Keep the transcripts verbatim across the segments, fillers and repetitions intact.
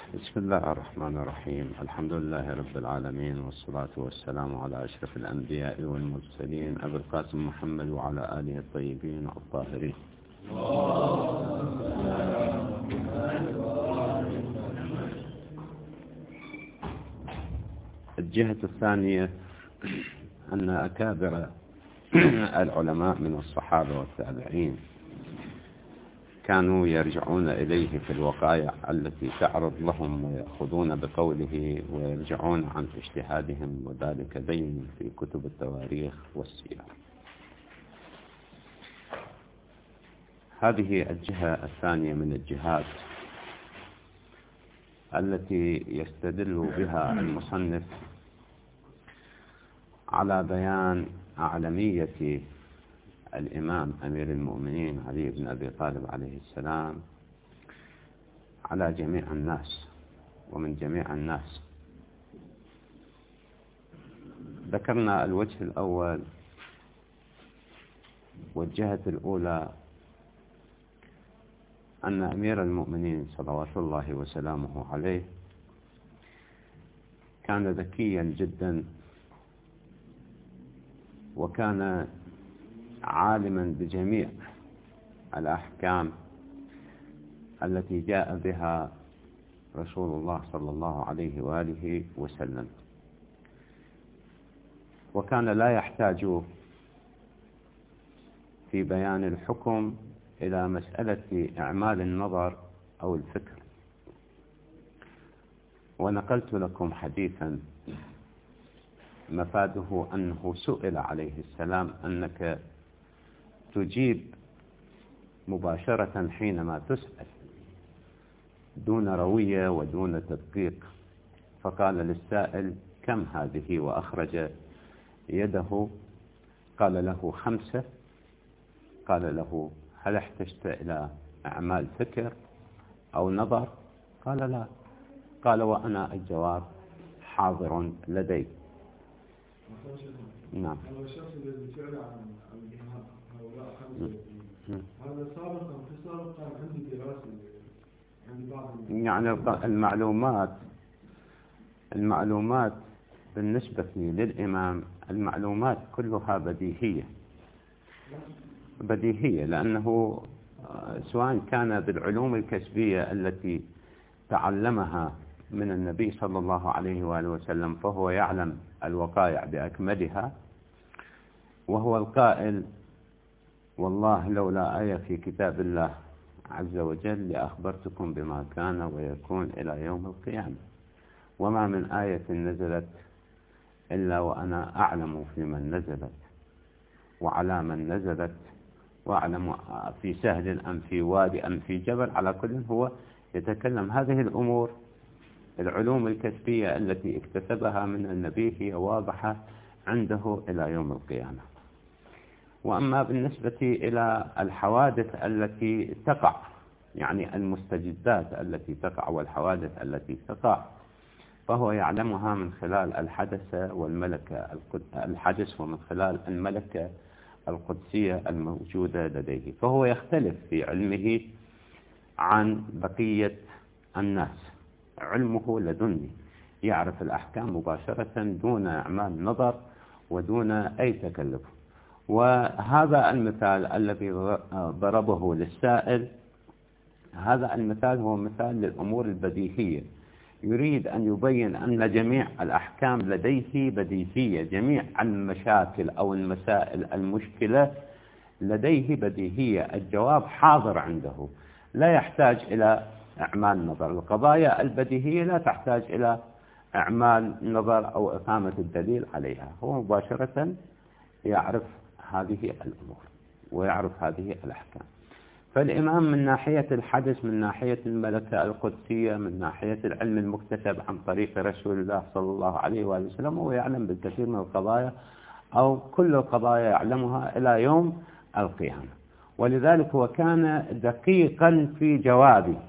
بسم الله الرحمن الرحيم. الحمد لله رب العالمين، والصلاة والسلام على أشرف الأنبياء والمرسلين أبي القاسم محمد وعلى آله الطيبين الطاهرين. الجهة الثانية أن أكابر العلماء من الصحابة والتابعين كانوا يرجعون إليه في الوقائع التي تعرض لهم ويأخذون بقوله ويرجعون عن اجتهادهم، وذلك بين في كتب التواريخ والسير. هذه الجهة الثانية من الجهات التي يستدل بها المصنف على بيان أعلمية الإمام أمير المؤمنين علي بن أبي طالب عليه السلام على جميع الناس ومن جميع الناس. ذكرنا الوجه الأول والجهة الأولى أن أمير المؤمنين صلوات الله وسلامه عليه كان ذكيا جدا، وكان عالما بجميع الأحكام التي جاء بها رسول الله صلى الله عليه وآله وسلم، وكان لا يحتاج في بيان الحكم إلى مسألة إعمال النظر أو الفكر. ونقلت لكم حديثا مفاده أنه سئل عليه السلام أنك تجيب مباشرة حينما تسأل دون روية ودون تدقيق، فقال للسائل كم هذه؟ وأخرج يده قال له خمسة. قال له هل احتجت إلى أعمال فكر أو نظر؟ قال لا. قال وأنا الجواب حاضر لدي. نعم. هذا الشخص الذي سأل عن الجهاد هؤلاء خمسة، هذا سابقا في سابقا عندي دراسة عند بعض يعني المعلومات المعلومات بالنسبة للإمام المعلومات كلها بديهية بديهية لأنه سواء كان بالعلوم الكسبية التي تعلمها من النبي صلى الله عليه وآله وسلم فهو يعلم الوقائع بأكملها، وهو القائل والله لولا آية في كتاب الله عز وجل لأخبرتكم بما كان ويكون إلى يوم القيامة، وما من آية نزلت إلا وأنا أعلم في من نزلت وعلى من نزلت، وأعلم في سهل أم في وادي أم في جبل. على كل هو يتكلم هذه الأمور العلوم الكسبية التي اكتسبها من النبي هي واضحة عنده إلى يوم القيامة. وأما بالنسبة إلى الحوادث التي تقع، يعني المستجدات التي تقع والحوادث التي تقع، فهو يعلمها من خلال الحدث والملكة الحدث ومن خلال الملكة القدسية الموجودة لديه، فهو يختلف في علمه عن بقية الناس. علمه لدني، يعرف الأحكام مباشرة دون أعمال نظر ودون أي تكلف. وهذا المثال الذي ضربه للسائل، هذا المثال هو مثال للأمور البديهية، يريد أن يبين أن جميع الأحكام لديه بديهية، جميع المشاكل أو المسائل المشكلة لديه بديهية، الجواب حاضر عنده، لا يحتاج إلى أعمال نظر. القضايا البديهية لا تحتاج إلى أعمال نظر أو إقامة الدليل عليها، هو مباشرة يعرف هذه الأمور ويعرف هذه الأحكام. فالإمام من ناحية الحدث، من ناحية الملكة القدسية، من ناحية العلم المكتسب عن طريق رسول الله صلى الله عليه وآله وسلم، هو يعلم بالكثير من القضايا أو كل القضايا يعلمها إلى يوم القيامة. ولذلك هو كان دقيقا في جوابه،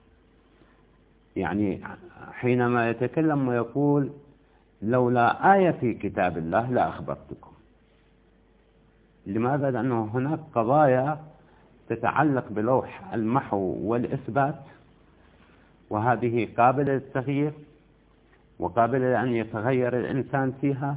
يعني حينما يتكلم ويقول لولا آية في كتاب الله لأخبرتكم. لماذا؟ لأنه هناك قضايا تتعلق بلوح المحو والإثبات وهذه قابلة للتغيير وقابلة لأن يتغير الإنسان فيها.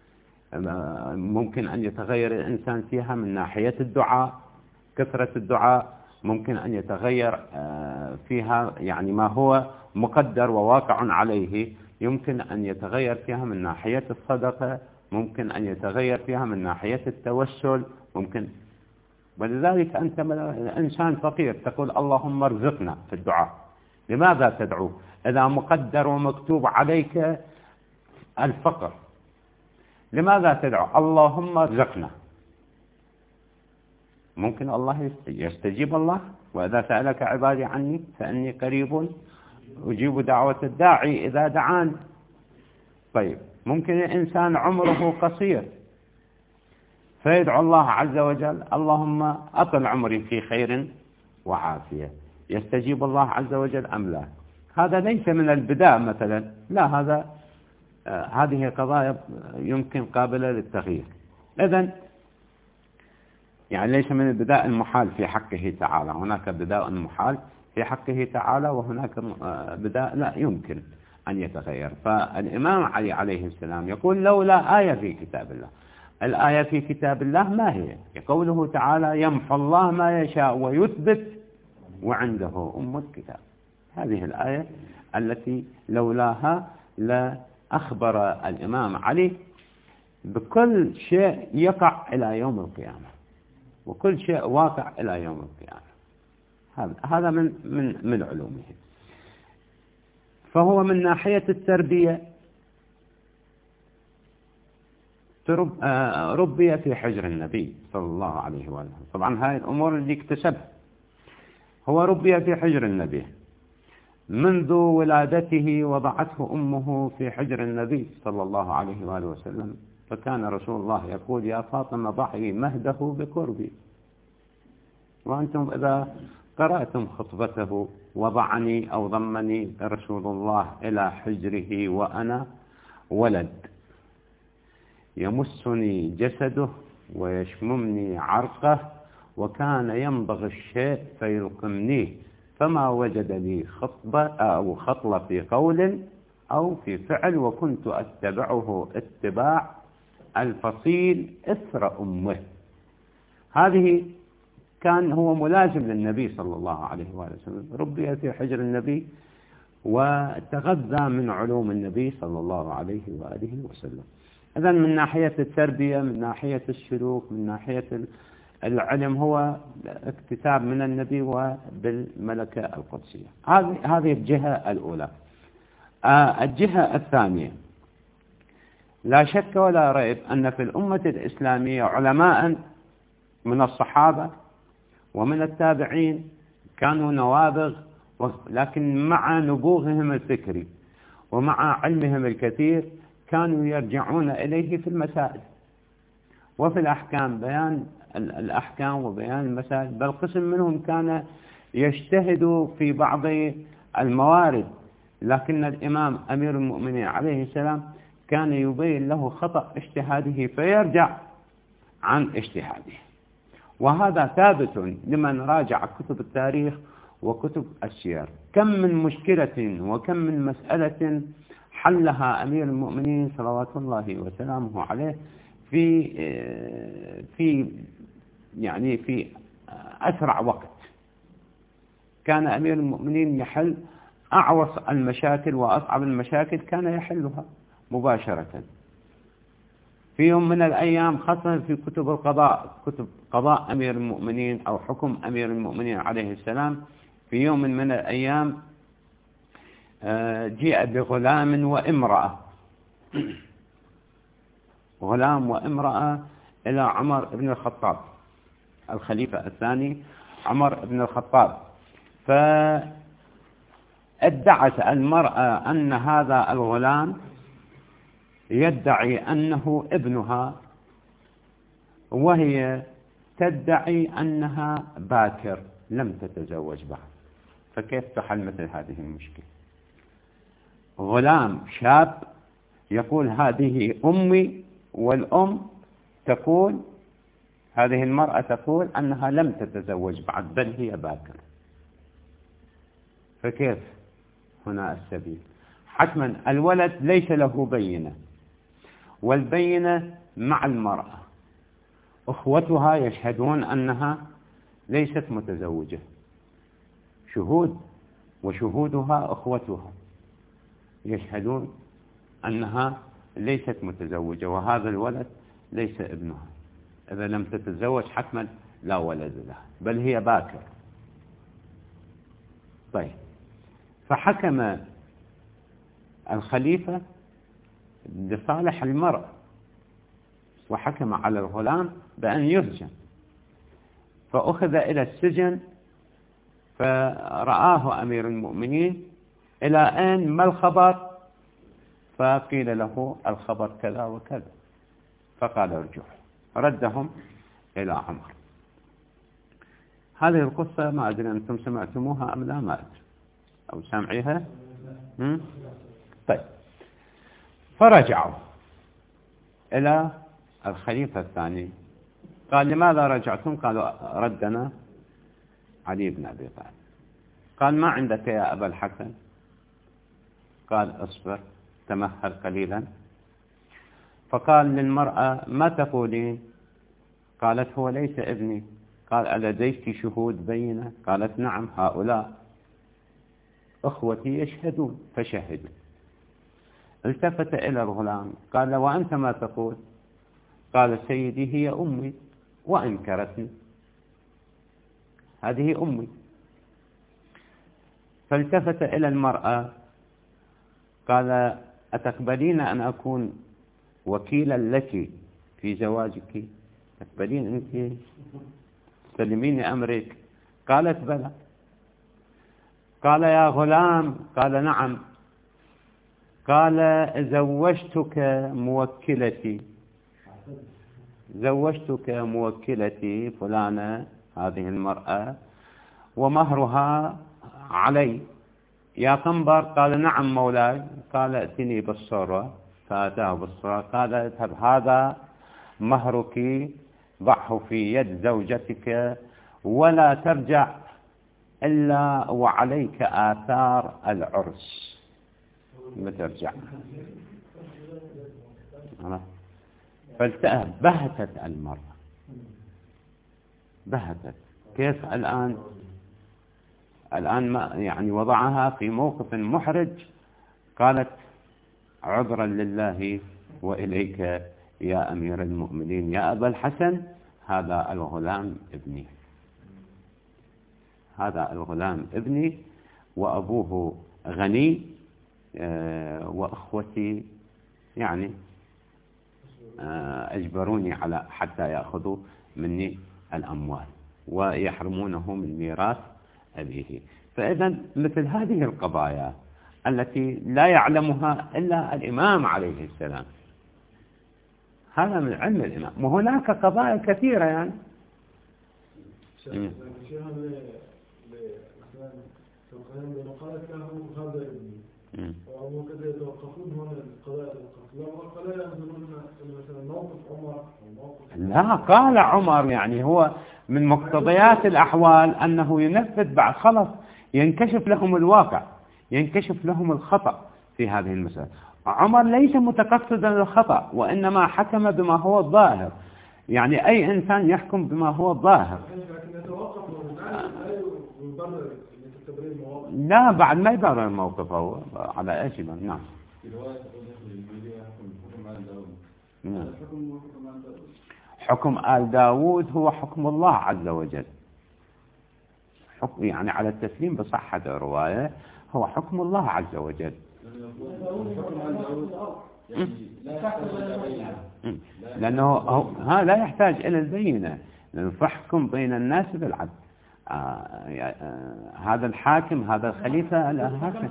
ممكن أن يتغير الإنسان فيها من ناحية الدعاء، كثرة الدعاء ممكن أن يتغير فيها، يعني ما هو مقدر وواقع عليه يمكن أن يتغير فيها من ناحية الصدقة، ممكن أن يتغير فيها من ناحية التوسل، ممكن. ولذلك أنت إنسان فقير تقول اللهم ارزقنا في الدعاء. لماذا تدعو إذا مقدر ومكتوب عليك الفقر؟ لماذا تدعو اللهم ارزقنا؟ ممكن الله يستجيب الله، وإذا سألك عبادي عني فإني قريب أجيب دعوة الداعي إذا دعان. طيب ممكن الإنسان عمره قصير فيدعو الله عز وجل اللهم أطل عمري في خير وعافية، يستجيب الله عز وجل أم لا؟ هذا ليس من البداء مثلا، لا، هذا آه هذه قضايا يمكن قابلة للتغيير. إذن يعني ليس من البداء المحال في حقه تعالى، هناك بداء محال في حقه تعالى وهناك بداء لا يمكن أن يتغير. فالإمام علي عليه السلام يقول لولا آية في كتاب الله. الآية في كتاب الله ما هي؟ قوله تعالى يمحو الله ما يشاء ويثبت وعنده أم الكتاب. هذه الآية التي لولاها لأخبر الإمام علي بكل شيء يقع إلى يوم القيامة، وكل شيء واقع إلى يوم القيامة. هذا هذا من من من علومه. فهو من ناحية التربية ربي في حجر النبي صلى الله عليه وآله. طبعا هاي الأمور اللي اكتسبها. هو ربي في حجر النبي منذ ولادته، وضعته أمه في حجر النبي صلى الله عليه وآله وسلم، فكان رسول الله يقول يا فاطمة ضعي مهده بقربي. وأنتم إذا قرأتم خطبته وضعني أو ضمني رسول الله إلى حجره وأنا ولد، يمسني جسده ويشممني عرقه، وكان يمضغ الشيء فيلقمنيه، فما وجد لي خطبة أو خطلة في قول أو في فعل، وكنت أتبعه اتباع الفصيل إثر أمه. هذه كان هو ملازم للنبي صلى الله عليه وآله وسلم، ربي في حجر النبي وتغذى من علوم النبي صلى الله عليه وآله وسلم. إذن من ناحية التربية، من ناحية السلوك، من ناحية العلم، هو اكتساب من النبي وبالملكة القدسية. هذه هذه الجهة الأولى. الجهة الثانية، لا شك ولا ريب أن في الأمة الإسلامية علماء من الصحابة ومن التابعين كانوا نوابغ، لكن مع نبوغهم الفكري ومع علمهم الكثير كانوا يرجعون إليه في المسائل وفي الأحكام، بيان الأحكام وبيان المسائل. بل قسم منهم كان يجتهد في بعض الموارد، لكن الإمام أمير المؤمنين عليه السلام كان يبين له خطأ اجتهاده فيرجع عن اجتهاده. وهذا ثابت لمن راجع كتب التاريخ وكتب السير. كم من مشكلة وكم من مسألة حلها أمير المؤمنين صلوات الله وسلامه عليه في في يعني في أسرع وقت. كان أمير المؤمنين يحل أعوص المشاكل وأصعب المشاكل، كان يحلها مباشرة في يوم من الأيام، خاصة في كتب القضاء، كتب قضاء أمير المؤمنين أو حكم أمير المؤمنين عليه السلام. في يوم من الأيام جاء بغلام وامرأة غلام وامرأة إلى عمر بن الخطاب الخليفة الثاني عمر بن الخطاب، فادعت المرأة أن هذا الغلام يدعي أنه ابنها، وهي تدعي أنها باكر لم تتزوج بعد. فكيف تحل مثل هذه المشكلة؟ غلام شاب يقول هذه أمي، والأم تقول، هذه المرأة تقول أنها لم تتزوج بعد بل هي باكر. فكيف هنا السبيل. حتما الولد ليس له بينة، والبينة مع المرأة، أخوتها يشهدون أنها ليست متزوجة، شهود، وشهودها أخوتها يشهدون أنها ليست متزوجة، وهذا الولد ليس ابنها. إذا لم تتزوج حتما لا ولد لها، بل هي باكر. طيب، فحكم الخليفة لصالح المرأة، وحكم على الغلام بأن يسجن، فأخذ إلى السجن، فرآه أمير المؤمنين إلى أين ما الخبر، فقيل له الخبر كذا وكذا، فقال ارجعوا، ردهم إلى عمر. هذه القصة ما أدري أنتم سمعتموها أم لا، ما أدري، أو سامعيها. طيب، فرجعوا إلى الخليفة الثاني، قال لماذا رجعتم؟ قالوا ردنا علي بن أبي طالب. قال ما عندك يا أبا الحسن؟ قال اصبر تمهل قليلا. فقال للمرأة ما تقولين؟ قالت هو ليس ابني. قال ألديك شهود بينة؟ قالت نعم، هؤلاء أخوتي يشهدون، فشهدوا. التفت إلى الغلام قال وأنت ما تقول؟ قال سيدي هي أمي وأنكرتني، هذه أمي. فالتفت إلى المرأة قال أتقبلين أن أكون وكيلا لك في زواجك؟ تقبلين أنت تسلميني أمرك؟ قالت بلى. قال يا غلام؟ قال نعم. قال زوجتك موكلتي، زوجتك موكلتي فلانة، هذه المرأة، ومهرها علي يا قنبر. قال نعم مولاي. قال ائتني بالصورة، فأتاه بالصورة. قال اذهب هذا مهرك، ضعه في يد زوجتك، ولا ترجع إلا وعليك آثار العرس، ما ترجع. فبهتت المرأة، بهتت. كيف الآن؟ الآن ما يعني وضعها في موقف محرج. قالت عذرا لله وإليك يا أمير المؤمنين يا أبا الحسن، هذا الغلام ابني، هذا الغلام ابني، وأبوه غني، وأخوتي يعني أجبروني على حتى يأخذوا مني الأموال ويحرمونه من ميراث أبيه. فإذا مثل هذه القضايا التي لا يعلمها إلا الإمام عليه السلام، هذا من علم الإمام. وهناك قضايا كثيرة يعني. قالت له هذا ابني وأبو كذا، يتوقفون هنا القضايا القضايا مثلا موقف عمر. لا، قال عمر يعني هو من مقتضيات الأحوال أنه ينفذ بعد، خلص ينكشف لهم الواقع، ينكشف لهم الخطأ في هذه المسألة. عمر ليس متقصدا للخطأ، وإنما حكم بما هو الظاهر، يعني أي إنسان يحكم بما هو الظاهر. لا، بعد ما يبرر الموقف هو على ايش. نعم. نعم. حكم آل داود هو حكم الله عز وجل، حكم يعني على التسليم بصحة الرواية، هو حكم الله عز وجل. لأنه ها لا يحتاج إلى البينة، لأنه فحكم بين الناس بالعدل. آه آه هذا الحاكم، هذا الخليفة الحاكم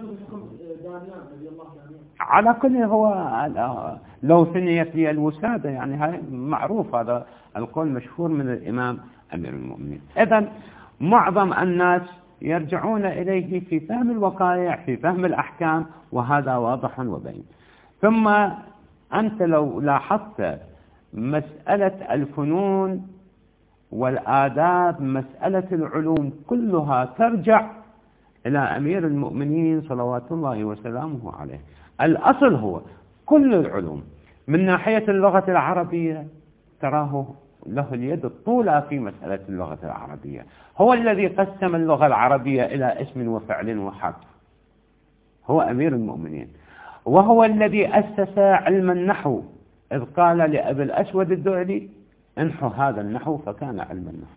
على كل، هو لو ثنيت لي الوسادة، يعني هاي معروف، هذا القول مشهور من الإمام أمير المؤمنين. إذن معظم الناس يرجعون إليه في فهم الوقائع، في فهم الأحكام، وهذا واضح وبين. ثم أنت لو لاحظت مسألة الفنون والآداب، مسألة العلوم كلها ترجع إلى أمير المؤمنين صلوات الله وسلامه عليه. الأصل هو كل العلوم من ناحية اللغة العربية تراه له اليد الطولى في مسألة اللغة العربية، هو الذي قسم اللغة العربية إلى اسم وفعل وحرف، هو أمير المؤمنين، وهو الذي أسس علم النحو إذ قال لأبي الأسود الدؤلي انحو هذا النحو فكان علم النحو.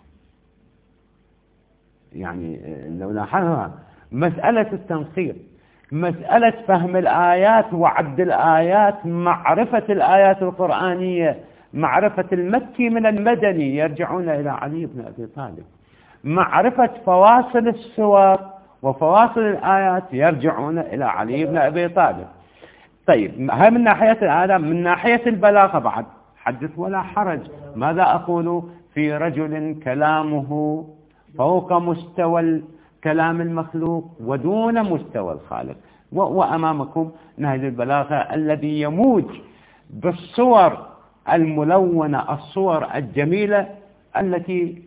يعني لو لاحظها مسألة التنصير، مسألة فهم الآيات وعد الآيات، معرفة الآيات القرآنية، معرفة المكي من المدني يرجعون إلى علي بن أبي طالب، معرفة فواصل السور وفواصل الآيات يرجعون إلى علي بن أبي طالب. طيب هذا من ناحية الآداب. من ناحية البلاغة بعد حدث ولا حرج. ماذا أقول في رجل كلامه فوق مستوى كلام المخلوق ودون مستوى الخالق؟ وأمامكم نهج البلاغة الذي يموج بالصور الملونة، الصور الجميلة التي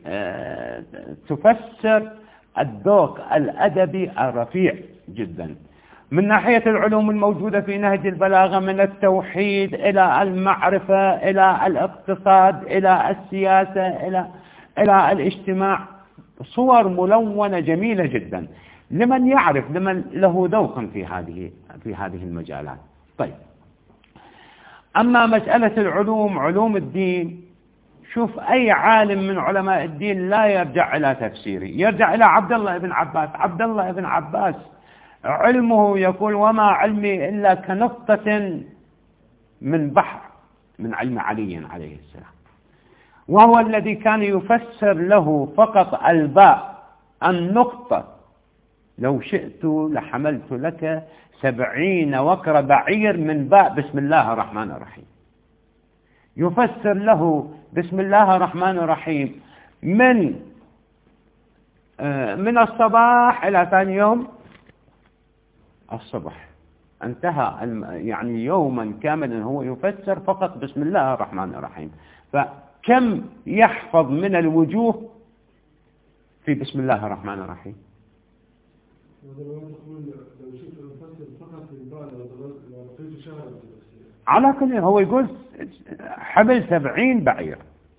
تفسر الذوق الأدبي الرفيع جدا. من ناحية العلوم الموجودة في نهج البلاغة من التوحيد إلى المعرفة إلى الاقتصاد إلى السياسة إلى إلى الاجتماع، صور ملونة جميلة جدا لمن يعرف، لمن له ذوق في هذه في هذه المجالات. طيب أما مسألة العلوم، علوم الدين، شوف أي عالم من علماء الدين لا يرجع إلى تفسيره، يرجع إلى عبد الله بن عباس. عبد الله بن عباس علمه يقول وما علمي إلا كنقطة من بحر من علم علي عليه السلام، وهو الذي كان يفسر له فقط الباء النقطة. لو شئت لحملت لك سبعين وكر بعير من باء بسم الله الرحمن الرحيم. يفسر له بسم الله الرحمن الرحيم من من الصباح إلى ثاني يوم الصبح، انتهى يعني يوما كاملا هو يفسر فقط بسم الله الرحمن الرحيم. فكم يحفظ من الوجوه في بسم الله الرحمن الرحيم؟ على كل هو يقول حمل سبعين بعير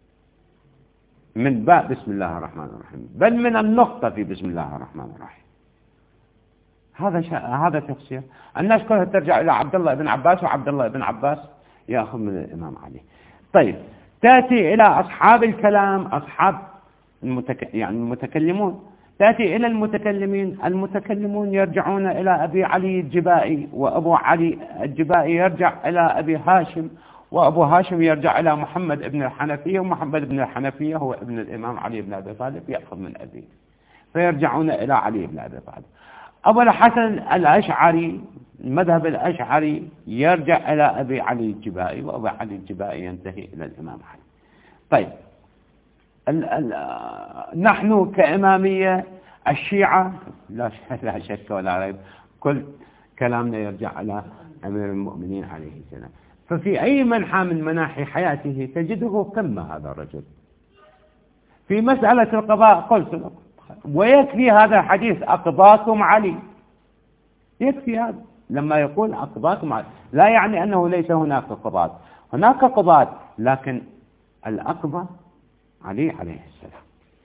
من باء بسم الله الرحمن الرحيم، بل من النقطة في بسم الله الرحمن الرحيم. هذا شا... هذا تفسير. الناس كلها ترجع إلى عبد الله بن عباس، وعبد الله بن عباس يأخذ من الإمام علي. طيب تأتي إلى أصحاب الكلام، أصحاب المتك... يعني المتكلمون، تأتي إلى المتكلمين. المتكلمون يرجعون إلى أبي علي الجبائي، وأبو علي الجبائي يرجع إلى أبي هاشم، وأبو هاشم يرجع إلى محمد بن الحنفية، ومحمد بن الحنفية هو ابن الإمام علي بن أبي طالب يأخذ من أبيه، فيرجعون إلى علي بن أبي طالب. أبو الحسن الأشعري، المذهب الأشعري يرجع إلى أبي علي الجبائي، وأبو علي الجبائي ينتهي إلى الإمام علي. طيب ال ال نحن كإمامية الشيعة لا لا شك ولا ريب كل كلامنا يرجع إلى أمير المؤمنين عليه السلام. ففي أي منحى من مناحي حياته تجده قمة هذا الرجل. في مسألة القضاء قلت لك ويكفي هذا الحديث أقضاكم علي، يكفي هذا. لما يقول أقضاكم علي لا يعني أنه ليس هناك قضاة، هناك قضاة، لكن الأقضى علي عليه السلام.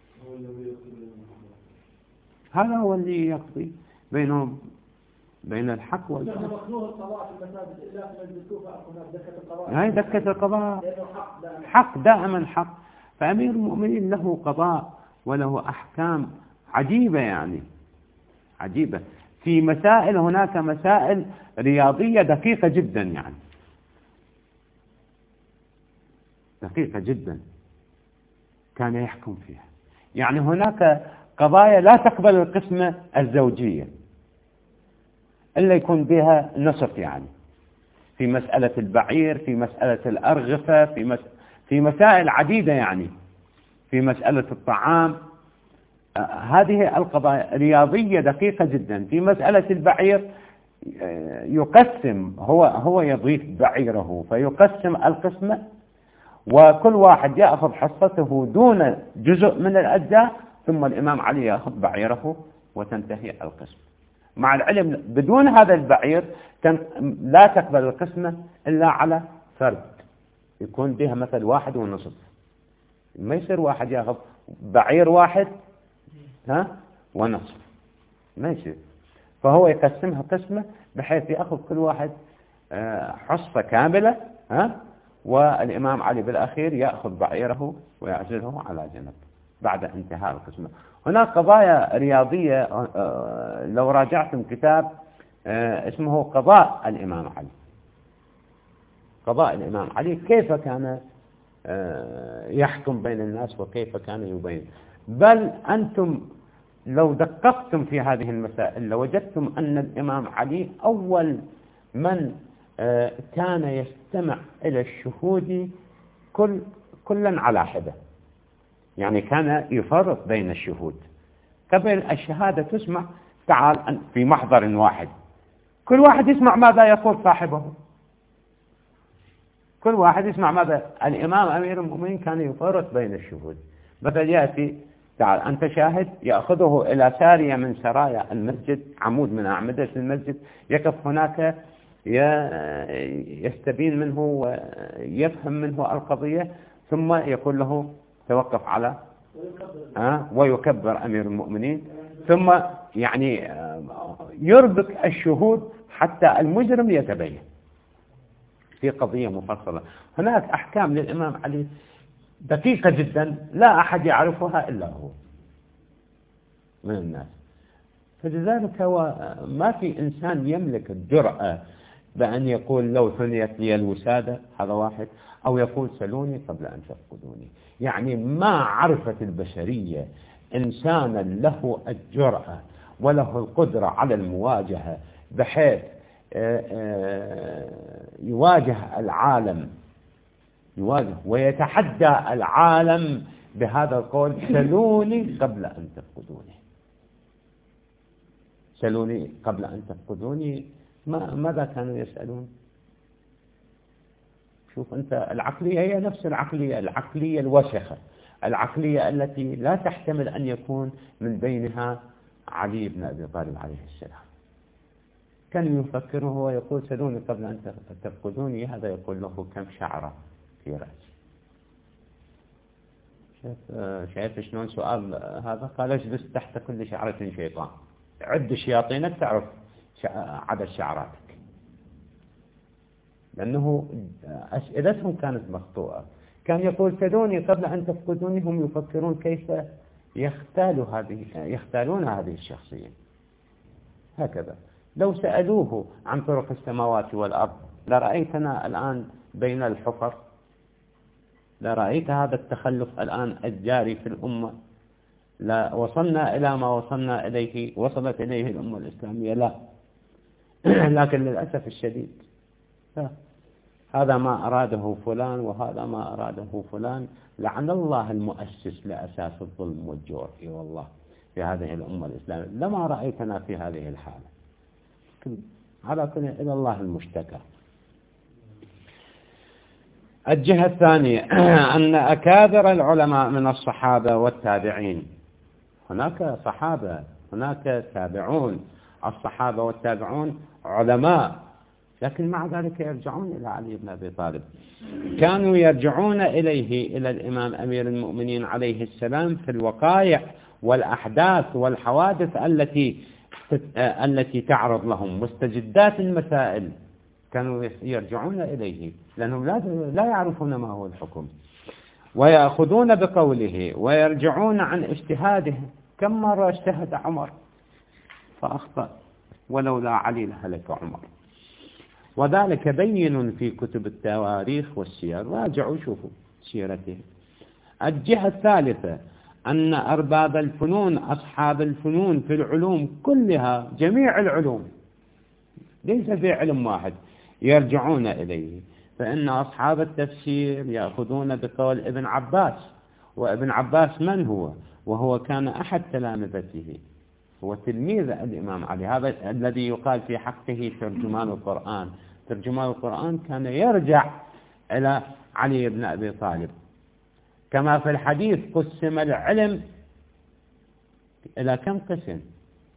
هذا هو اللي يقضي بينهم بين الحق والباطل. هاي دكة القضاء، حق دائما حق. فأمير المؤمنين له قضاء وله أحكام عجيبة، يعني عجيبة في مسائل. هناك مسائل رياضية دقيقة جدا، يعني دقيقة جدا كان يحكم فيها. يعني هناك قضايا لا تقبل القسمة الزوجية إلا يكون بها نصف، يعني في مسألة البعير، في مسألة الأرغفة، في مس... في مسائل عديدة، يعني في مسألة الطعام. آه هذه القضايا رياضية دقيقة جدا. في مسألة البعير آه يقسم، هو هو يضيف بعيره فيقسم القسمة، وكل واحد يأخذ حصته دون جزء من الأجزاء، ثم الإمام علي يأخذ بعيره وتنتهي القسمة. مع العلم بدون هذا البعير لا تقبل القسمة إلا على فرد يكون بها مثل واحد ونصف، ما يصير واحد ياخذ بعير واحد ها ونصف، ما يصير. فهو يقسمها قسمة بحيث يأخذ كل واحد حصة كاملة ها، والإمام علي بالأخير يأخذ بعيره ويعزله على جنب بعد انتهاء القسمة. هناك قضايا رياضية لو راجعتم كتاب اسمه قضاء الإمام علي، قضاء الإمام علي كيف كان يحكم بين الناس وكيف كان يبين. بل أنتم لو دققتم في هذه المسائل لوجدتم أن الإمام علي أول من كان يستمع إلى الشهود كل كلا على حدة، يعني كان يفرق بين الشهود. قبل الشهادة تسمع تعال في محضر واحد، كل واحد يسمع ماذا يقول صاحبه، كل واحد يسمع ماذا. الإمام أمير المؤمنين كان يفرق بين الشهود. مثلا يأتي تعال أنت شاهد، يأخذه إلى سارية من سرايا المسجد، عمود من أعمدة المسجد، يقف هناك يستبين منه ويفهم منه القضية، ثم يقول له توقف على أه ويكبر أمير المؤمنين، ثم يعني يربك الشهود حتى المجرم يتبين في قضية مفصلة. هناك أحكام للإمام علي دقيقة جدا لا أحد يعرفها إلا هو من الناس. فلذلك هو ما في إنسان يملك الجرأة بأن يقول لو ثنيت لي الوسادة، هذا واحد، أو يقول سلوني قبل أن تفقدوني. يعني ما عرفت البشرية إنسانا له الجرأة وله القدرة على المواجهة بحيث يواجه العالم، يواجه ويتحدى العالم بهذا القول سلوني قبل أن تفقدوني، سلوني قبل أن تفقدوني. ما ماذا كانوا يسألون؟ شوف أنت العقلية هي نفس العقلية، العقلية الوسخة، العقلية التي لا تحتمل أن يكون من بينها علي بن أبي طالب عليه السلام. كان يفكر وهو يقول سلوني قبل أن تفقدوني، هذا يقول له كم شعرة في رأسي. شايف شايف شلون سؤال هذا؟ قال اجلس تحت كل شعرة شيطان، عد شياطينك تعرف عدد شعراتك، لأنه أسئلتهم كانت مخطوئة. كان يقول سلوني قبل أن تفقدوني، هم يفكرون كيف يختالوا هذه يختالون هذه الشخصية. هكذا لو سألوه عن طرق السماوات والأرض لرأيتنا الآن بين الحفر، لرأيت هذا التخلف الآن الجاري في الأمة، لا وصلنا إلى ما وصلنا إليه وصلت إليه الأمة الإسلامية، لا. لكن للأسف الشديد لا. هذا ما أراده فلان وهذا ما أراده فلان، لعن الله المؤسس لأساس الظلم والجور والله في هذه الأمة الإسلامية. لما رأيتنا في هذه الحالة، على كل إلى الله المشتكى. الجهة الثانية أن أكابر العلماء من الصحابة والتابعين، هناك صحابة هناك تابعون، الصحابة والتابعون علماء، لكن مع ذلك يرجعون إلى علي بن أبي طالب، كانوا يرجعون إليه إلى الإمام أمير المؤمنين عليه السلام في الوقائع والأحداث والحوادث التي التي تعرض لهم، مستجدات المسائل، كانوا يرجعون إليه لأنهم لا لا يعرفون ما هو الحكم، ويأخذون بقوله ويرجعون عن اجتهاده. كم مرة اجتهد عمر فأخطأ، ولولا علي لهلك عمر، وذلك بين في كتب التواريخ والسير، راجعوا شوفوا سيرته. الجهة الثالثة أن أرباب الفنون أصحاب الفنون في العلوم كلها، جميع العلوم ليس في علم واحد، يرجعون إليه. فإن أصحاب التفسير يأخذون بقول ابن عباس، وابن عباس من هو؟ وهو كان أحد تلامذته، هو تلميذ الإمام علي، هذا الذي يقال في حقه ترجمان القرآن. ترجمان القرآن كان يرجع إلى علي بن أبي طالب. كما في الحديث قسم العلم إلى كم قسم؟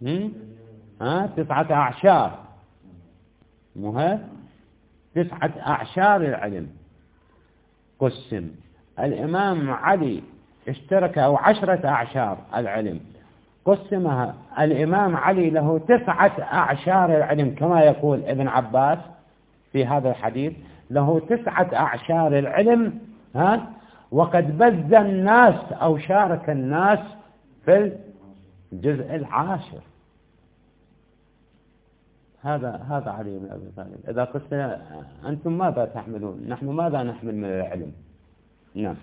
ها تسعة أعشار، مو هيك؟ تسعة أعشار العلم قسم. الإمام علي اشترك أو عشرة أعشار العلم قسمها الإمام علي له تسعة أعشار العلم، كما يقول ابن عباس في هذا الحديث له تسعة أعشار العلم. ها وقد بذ الناس أو شارك الناس في الجزء العاشر. هذا هذا علي بن أبي طالب. إذا قلت أنتم ماذا تحملون؟ نحن ماذا نحمل من العلم؟ نعم.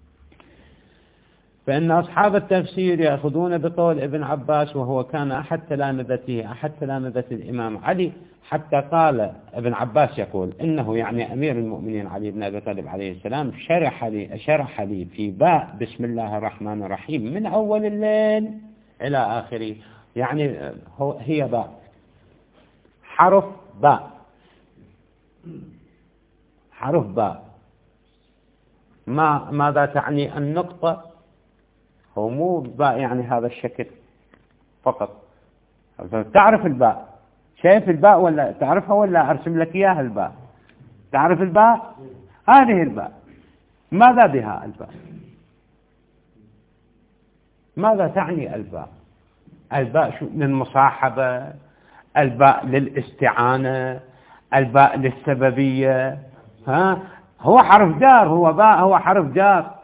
فإن أصحاب التفسير يأخذون بقول ابن عباس، وهو كان أحد تلامذته أحد تلامذة الإمام علي، حتى قال ابن عباس يقول إنه يعني أمير المؤمنين علي بن أبي طالب عليه السلام شرح لي شرح لي في باء بسم الله الرحمن الرحيم من أول الليل إلى آخره. يعني هو هي باء، حرف باء، حرف باء. ما ماذا تعني النقطة؟ هو مو باء يعني هذا الشكل فقط. تعرف الباء؟ شايف الباء ولا تعرفها ولا أرسم لك إياها؟ الباء تعرف الباء؟ هذه الباء. ماذا بها الباء؟ ماذا تعني الباء؟ الباء شو؟ للمصاحبة، الباء للاستعانة، الباء للسببية. ها هو حرف جار، هو باء هو حرف جار.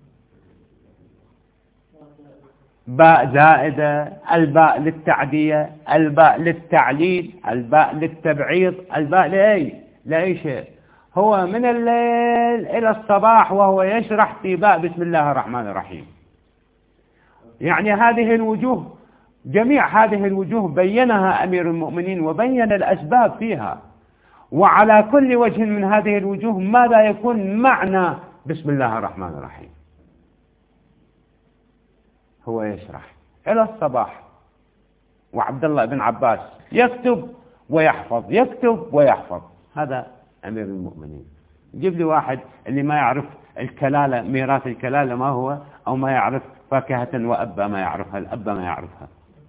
باء زائدة، الباء للتعدية، الباء للتعليل، الباء للتبعيض، الباء لأي لأي شيء. هو من الليل إلى الصباح وهو يشرح في باء بسم الله الرحمن الرحيم. يعني هذه الوجوه، جميع هذه الوجوه بينها أمير المؤمنين وبين الأسباب فيها، وعلى كل وجه من هذه الوجوه ماذا يكون معنى بسم الله الرحمن الرحيم. هو يشرح إلى الصباح، وعبد الله بن عباس يكتب ويحفظ يكتب ويحفظ. هذا أمير المؤمنين. جيب لي واحد اللي ما يعرف الكلالة، ميراث الكلالة ما هو، أو ما يعرف فاكهة وأبا ما يعرفها، الأبا ما يعرفها.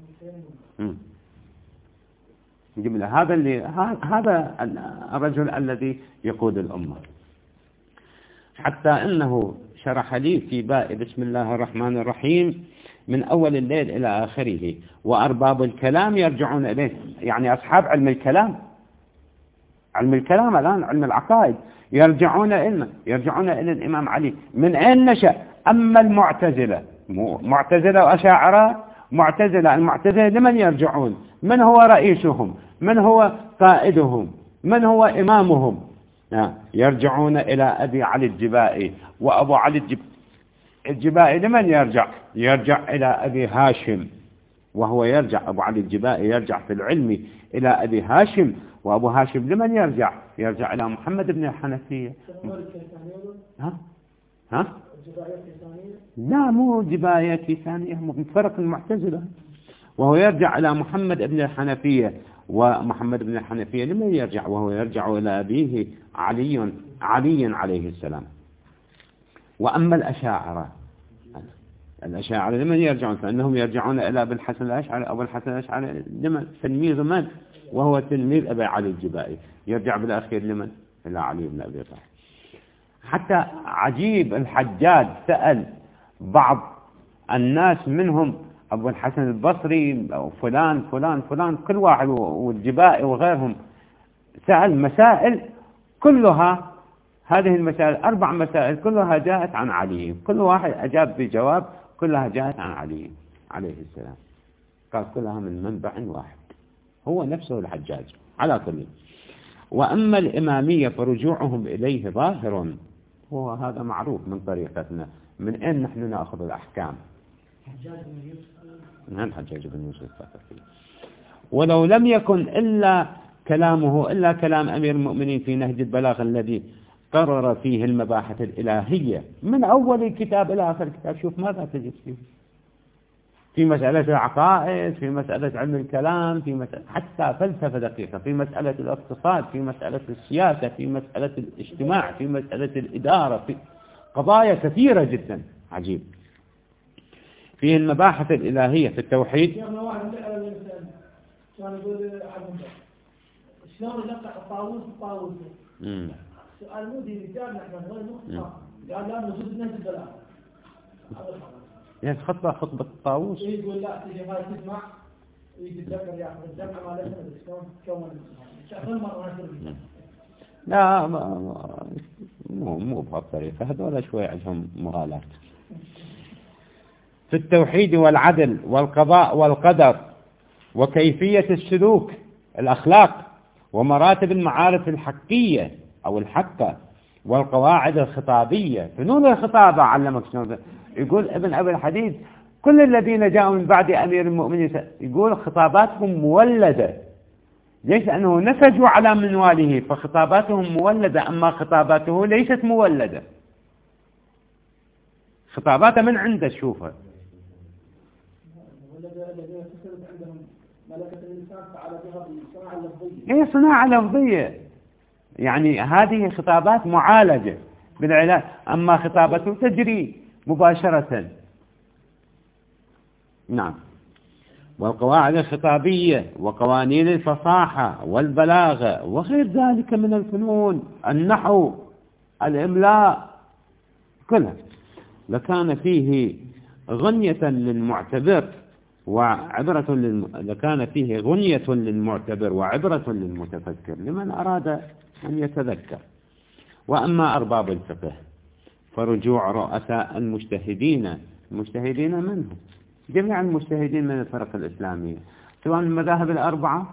جيب لي هذا اللي هذا الرجل الذي يقود الأمة. حتى أنه شرح لي في باء بسم الله الرحمن الرحيم من أول الليل إلى آخره، وأرباب الكلام يرجعون إليه. يعني أصحاب علم الكلام، علم الكلام الآن علم العقائد، يرجعون إلى يرجعون إلى الإمام علي. من أين نشأ؟ أما المعتزلة، معتزلة وأشاعرة، معتزلة المعتزلة لمن يرجعون؟ من هو رئيسهم؟ من هو قائدهم؟ من هو إمامهم؟ يرجعون إلى أبي علي الجبائي. وأبو علي الجبائي لمن يرجع؟ يرجع إلى أبي هاشم، وهو يرجع أبو علي الجبائي يرجع في العلم إلى أبي هاشم. وأبو هاشم لمن يرجع؟ يرجع إلى محمد بن الحنفية. ها؟ ها؟ لا مو جباية ثانية، من فرق المعتزلة. وهو يرجع إلى محمد بن الحنفية. ومحمد بن الحنفية لمن يرجع؟ وهو يرجع إلى أبيه علي علي عليه السلام. وأما الأشاعرة، الأشاعرة لمن يرجعون؟ فإنهم يرجعون إلى أبي الحسن الأشعري. أبو الحسن الأشعري لمن؟ تلميذ من؟ وهو تلميذ أبي علي الجبائي. يرجع بالأخير لمن؟ إلى علي بن أبي طالب. حتى عجيب، الحجاج سأل بعض الناس منهم أبو الحسن البصري أو فلان فلان فلان كل واحد، والجبائي وغيرهم، سأل مسائل كلها، هذه المسائل أربع مسائل كلها جاءت عن علي، كل واحد أجاب بجواب كلها جاءت عن علي عليه السلام. قال كلها من منبع واحد، هو نفسه الحجاج. على كل. وأما الإمامية فرجوعهم إليه ظاهر، هو هذا معروف من طريقتنا. من أين نحن نأخذ الأحكام؟ من حجاج بن يوسف الثقفي. ولو لم يكن إلا كلامه إلا كلام أمير المؤمنين في نهج البلاغة الذي قرر فيه المباحث الإلهية من أول الكتاب إلى آخر الكتاب. شوف ماذا تجد فيه في مسألة العقائد، في مسألة علم الكلام، في مسألة حتى فلسفة دقيقة، في مسألة الاقتصاد، في مسألة السياسة، في مسألة الاجتماع، في مسألة الإدارة، في قضايا كثيرة جدا. عجيب. فيه المباحث الإلهية في التوحيد. شلون يلقح الطاووس الطاووس؟ سؤال مو دي رجال نحن غير مخطئ. قال لا نزيد نهج البلاغ. يعني خطبة خطبة الطاووس. يقول لا تجي هاي تسمع يجي الذكر ياخذ الجمعة ما لسه شلون كون شغل مرة نشر. لا مو مو بهالطريقة، هذول شوي عندهم مغالاة. في التوحيد والعدل والقضاء والقدر وكيفية السلوك الأخلاق ومراتب المعارف الحقية أو الحقة والقواعد الخطابية. فنون الخطابة علمك شنو. يقول ابن أبي الحديد كل الذين جاءوا من بعد أمير المؤمنين يقول خطاباتهم مولدة. ليش؟ لأنه نسجوا على منواله فخطاباتهم مولدة، أما خطاباته ليست مولدة، خطاباته من عنده تشوفها. هي صناعة لفظية، يعني هذه خطابات معالجة بالعلاج، أما خطابته تجري مباشرة. نعم. والقواعد الخطابية وقوانين الفصاحة والبلاغة وغير ذلك من الفنون، النحو، الإملاء، كلها، لكان فيه غنية للمعتبر وعبرة للم... لكان فيه غنية للمعتبر وعبرة للمتفكر لمن أراد أن يتذكر. وأما أرباب الفقه فرجوع رؤساء المجتهدين، المجتهدين منهم جميع المجتهدين من الفرق الإسلامية، سواء المذاهب الأربعة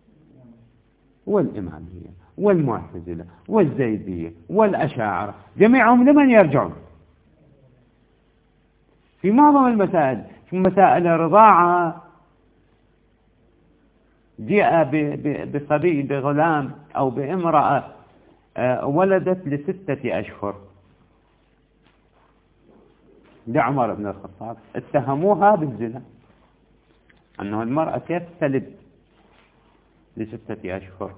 والإمامية والمعتزلة والزيدية والأشاعرة، جميعهم لمن يرجعون في معظم المسائل. في مسائل الرضاعة جاء بصبي بغلام أو بامرأة ولدت لستة أشهر لعمر بن الخطاب، اتهموها بالزنا، أنه المرأة كيف تلد لستة أشهر،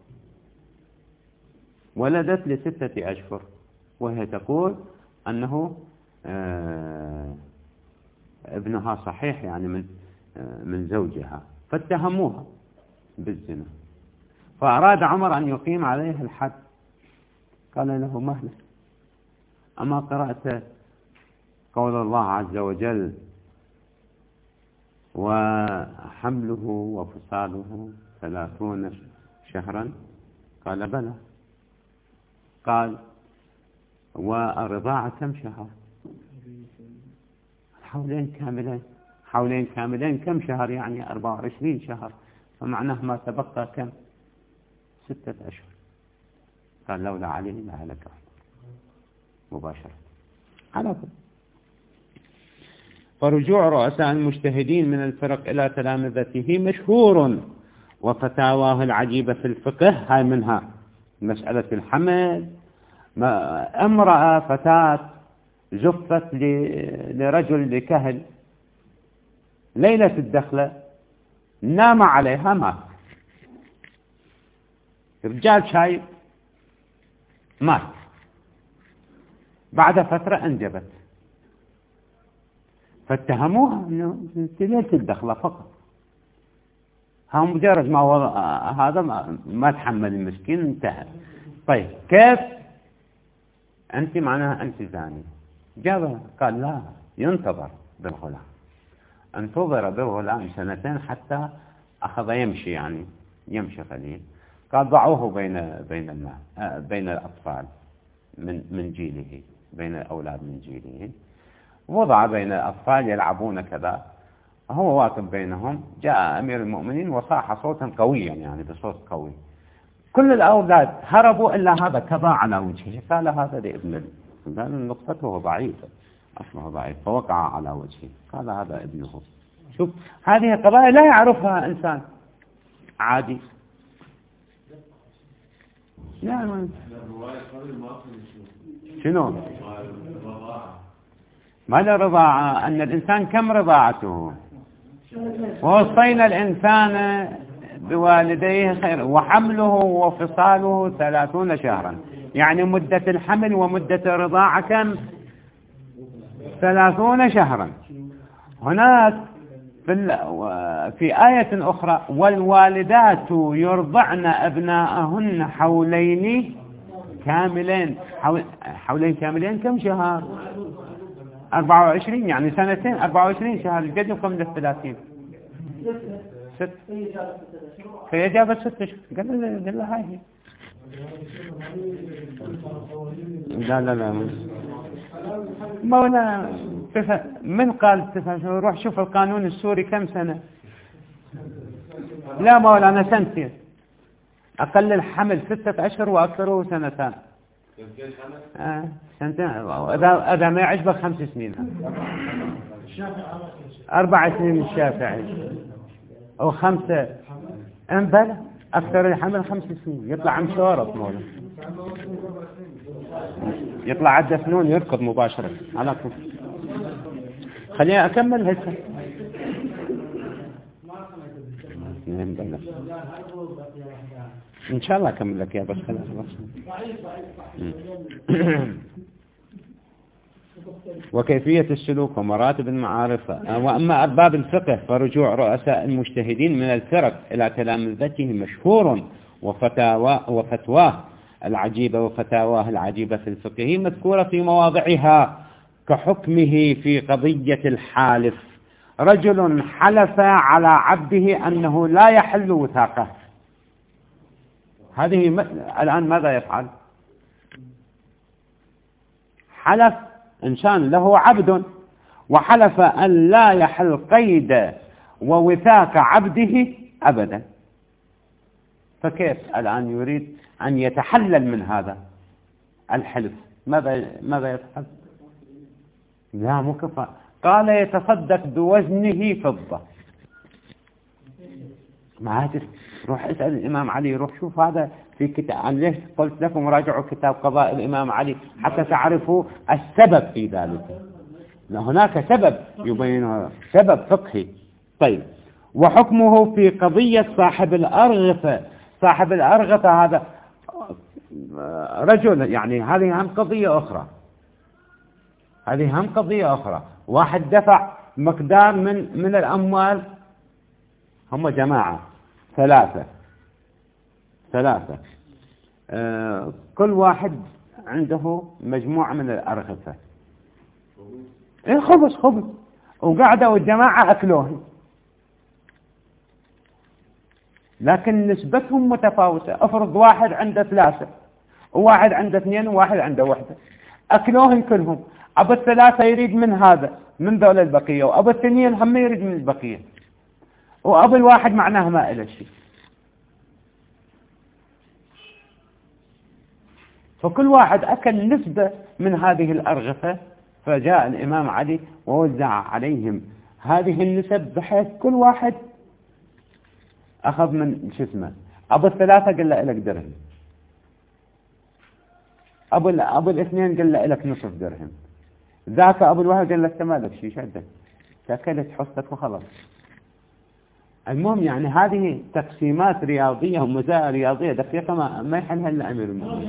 ولدت لستة أشهر وهي تقول أنه آه ابنها صحيح يعني من آه من زوجها، فاتهموها بالزنا، فأراد عمر أن يقيم عليه الحد، قال له مهلا، أما قرأت قول الله عز وجل وحمله وفصاله ثلاثون شهرا؟ قال بلى. قال والرضاعة كم شهر؟ حولين كاملين. حولين كاملين كم شهر؟ يعني أربعة وعشرين شهر، فمعناه ما تبقى كم؟ ستة أشهر. قال لولا علي لهلك مباشرة. على كل. فرجوع رؤساء المجتهدين من الفرق إلى تلامذته مشهور، وفتاواه العجيبة في الفقه هاي منها مسألة الحمل. امرأة فتاة جفت لرجل لكهل ليلة الدخلة، نام عليها مات، رجال شايب مات، بعد فترة انجبت، فاتهموها انه ليلة الدخلة فقط، هم مجرد ما هو هذا ما تحمل المسكين انتهى. طيب كيف انت معناها انت زاني؟ جابها قال لا، ينتظر بالغلام، انتظر بالغلام سنتين حتى اخذ يمشي، يعني يمشي قليل. قال ضعوه بين بين الماء بين الاطفال من من جيله، بين الاولاد من جيله، وضع بين الأطفال يلعبون كذا، هو واقف بينهم. جاء أمير المؤمنين وصاح صوتا قويا، يعني بصوت قوي، كل الأولاد هربوا إلا هذا كضع على وجهه، قال هذا لابن، قال نقطته ضعيفة أصله ضعيف، فوقع على وجهه، قال هذا ابنه. شوف هذه قضايا لا يعرفها إنسان عادي. يعني شنو ماذا الرضاعة؟ أن الإنسان كم رضاعته؟ ووصينا الإنسان بوالديه خير، وحمله وفصاله ثلاثون شهرا، يعني مدة الحمل ومدة الرضاعة كم؟ ثلاثون شهرا. هناك في, في آية أخرى والوالدات يرضعن أبناءهن حولين كاملين. حول حولين كاملين كم شهر؟ أربعة وعشرين، يعني سنتين، أربعة وعشرين شهر. قد يبقى من الثلاثين؟ ست. فهي جابت ست شهور. قال له قال له هاي هي. لا لا لا مولا من قال تسع شهور؟ روح شوف القانون السوري كم سنة. لا مولا أنا سنتين، أقل الحمل ستة أشهر وأكثره سنتان. آه سنتين. إذا إذا ما يعجبك خمس سنين. أربع سنين الشافعي أو خمسة. أم بلى أكثر الحمل خمس سنين. يطلع عم شورط مولا، يطلع عدى فنون يركض مباشرة على طول. خليني أكمل هسه. إن شاء الله أكمل لك يا بس خلاص. وكيفية السلوك ومراتب المعارفة. وأما أرباب الفقه فرجوع رؤساء المجتهدين من الفرق إلى تلامذته مشهور، وفتاوى وفتواه العجيبة وفتاواه العجيبة في الفقه مذكورة في مواضعها، كحكمه في قضية الحالف. رجل حلف على عبده أنه لا يحل وثاقه. هذه م... الآن ماذا يفعل؟ حلف إنسان له عبد وحلف أن لا يحل قيد ووثاق عبده أبدا، فكيف الآن يريد أن يتحلل من هذا الحلف؟ ماذا ماذا يفعل؟ لا مو كفى. قال يتصدق بوزنه فضة. ما هاتف روح اسأل الإمام علي، روح شوف هذا في كتاب. عن ليش قلت لكم راجعوا كتاب قضاء الإمام علي حتى تعرفوا السبب في ذلك. هناك سبب يبين، سبب فقهي. طيب، وحكمه في قضية صاحب الأرغفة. صاحب الأرغفة هذا رجل، يعني هذه هم قضية أخرى، هذه هم قضية أخرى. واحد دفع مقدار من من الأموال، هم جماعة ثلاثة ثلاثة آه كل واحد عنده مجموعة من الأرغفة. إيه خبز خبز، وقعدوا الجماعة أكلوه، لكن نسبتهم متفاوتة. أفرض واحد عنده ثلاثة وواحد عنده اثنين وواحد عنده واحدة، أكلوهم كلهم. أبو الثلاثة يريد من هذا من ذول البقية، وأبو الاثنين هم يريد من البقية، وأبو الواحد معناه ما إله شيء. فكل واحد أكل نسبة من هذه الأرغفة، فجاء الإمام علي ووزع عليهم هذه النسب بحيث كل واحد أخذ من شو اسمه. أبو الثلاثة قال له لك درهم، أبو أبو الاثنين قال له لك نصف درهم، ذاك أبو الواحد قال لك ما لك شيء، شدك تأكلت حصتك وخلاص. المهم يعني هذه تقسيمات رياضية ومزايا رياضية دقيقة ما ما يحلها إلا أمير المؤمنين.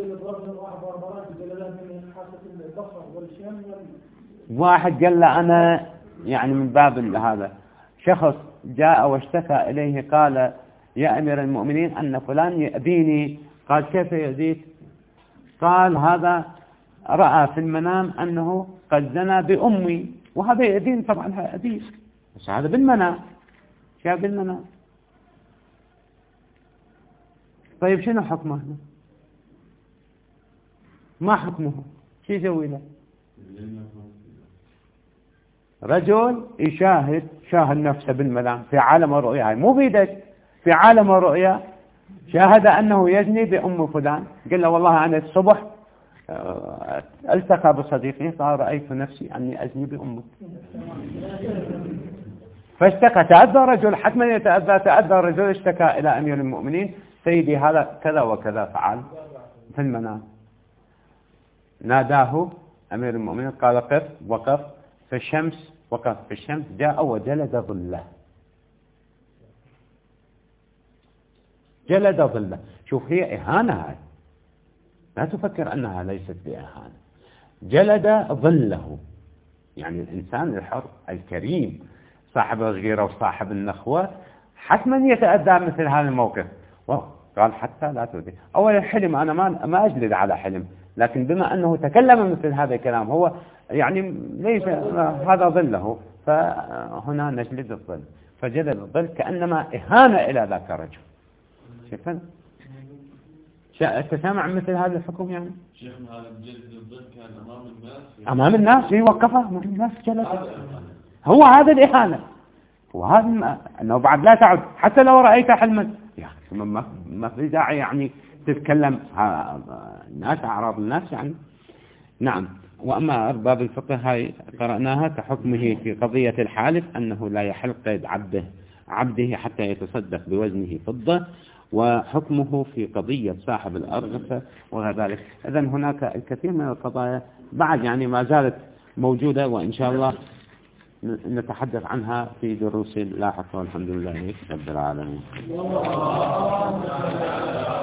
واحد قال له أنا يعني من باب هذا، شخص جاء واشتكى إليه قال يا أمير المؤمنين أن فلان يأذيني. قال كيف يأذيك؟ قال هذا رأى في المنام أنه قد زنى بأمي، وهذا يأذيني. طبعا يأذيك، بس هذا بالمنام، شاف بالمنام. طيب شنو حكمه؟ ما حكمه؟ شو يسوي له؟ رجل يشاهد شاهد نفسه بالمنام في عالم الرؤيا، هاي مو بيدك، في عالم الرؤيا شاهد أنه يزني بأم فلان. قال له والله أنا الصبح التقى بصديقي قال رأيت نفسي أني أزني بأمك، فاشتكى. تأذى رجل، حتما يتأذى. تأذى الرجل، اشتكى إلى أمير المؤمنين سيدي هذا كذا وكذا فعل في المنام. ناداه أمير المؤمنين قال قف، وقف في الشمس، وقف في الشمس، جاء وجلد ظله، جلد ظله. شوف هي إهانة هاي، لا تفكر أنها ليست بإهانة. جلد ظله يعني الإنسان الحر الكريم صاحب الغيرة وصاحب النخوة حتما يتأدى مثل هذا الموقف. قال حتى لا تؤذي. أول الحلم أنا ما ما أجلد على حلم، لكن بما أنه تكلم مثل هذا الكلام هو يعني ليس هذا ظله، فهنا نجلد الظل. فجلد الظل كأنما إهانة إلى ذاك الرجل. شايفين؟ تسمع مثل هذا الحكم يعني؟ شيخنا هذا جلد الظل كان أمام الناس. أمام الناس يوقفه أمام الناس جلد. هو هذا الإهانة، وهذا أنه بعد لا تعد حتى لو رأيت حلما يا أخي ما ما في داعي يعني تتكلم الناس أعراض الناس يعني. نعم. وأما أرباب الفقه هاي قرأناها كحكمه في قضية الحالف أنه لا يحل قيد عبده عبده حتى يتصدق بوزنه فضة، وحكمه في قضية صاحب الأرغفة وغير. إذن هناك الكثير من القضايا بعد يعني ما زالت موجودة، وإن شاء الله نتحدث عنها في دروس لاحقة، والحمد لله رب العالمين.